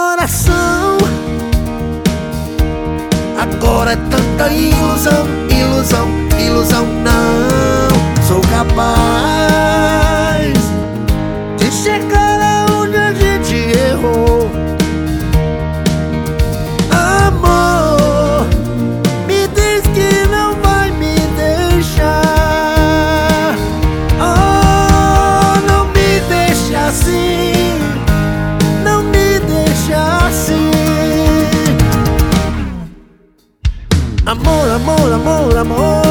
coração. Agora é tanta ilusão, ilusão, ilusão. Não sou capaz de chegar aonde a gente errou. Amor, me diz que não vai me deixar. Oh, não me deixe assim, não me deixe assim. Amor, amor, amor, amor.